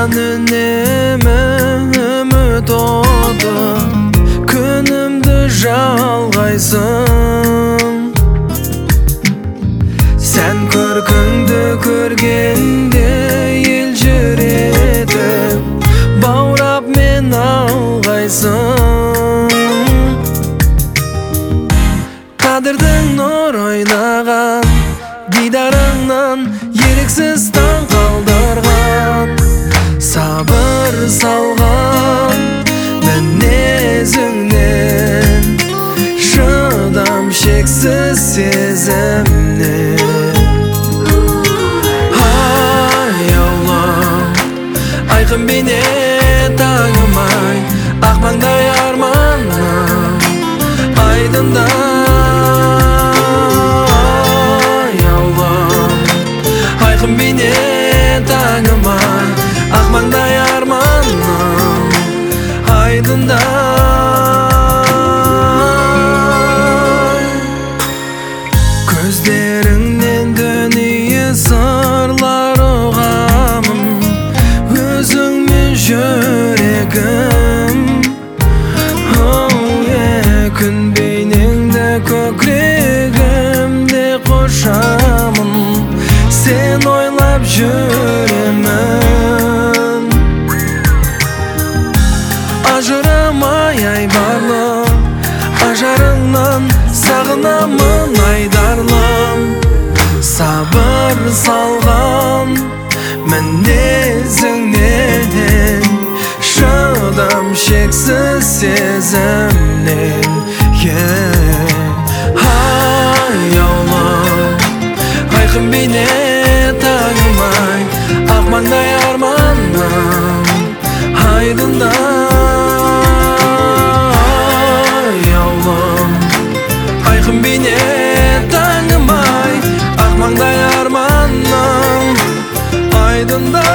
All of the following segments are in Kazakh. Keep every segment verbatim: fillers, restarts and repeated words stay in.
Jan үнемі үміт оты, күнімді жалғайсың. Сән көркіңді көргенде елжіретіп, баурап мен алғайсың. Қадірдің нұр ойнаған дидарыңнан еріксіз таң қалдырған, сабыр салған мінезіңнен, шыдам шексіз сезімнен. Аяулым, айқын бейне таңым-ай, ақ маңдай арманым айдында. Айқын бейне таңым-ай, ақ маңдай арманым айдында. Көздеріңнен дүние сырлар ұғамын, өзіңмен жүрегім. Күн бейнеңді көкірегімде қошамын, сен ойлап жүремін. Ажырамай айбарлы ажарыңнан, сағынамын айдарлым. Сабыр салған мінезіңнен, шыдам шексіз сезімнен. Аяулым, айқын бейне таңым-ай, ақ маңдай арманым айдында. Аяулым, айқын бейне таңым-ай, ақ маңдай арманым айдында.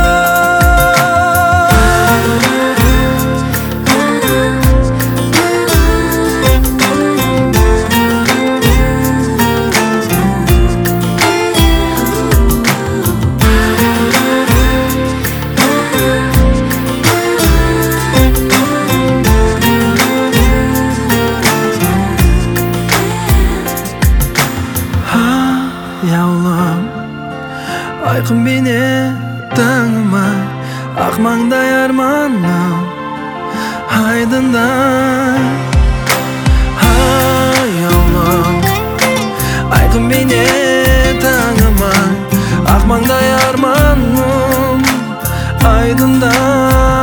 Аяулым, айқын бейне таңым-ай, ақ маңдай арманым айдында. Аяулым, айқын бейне таңым-ай, ақ маңдай арманым айдында.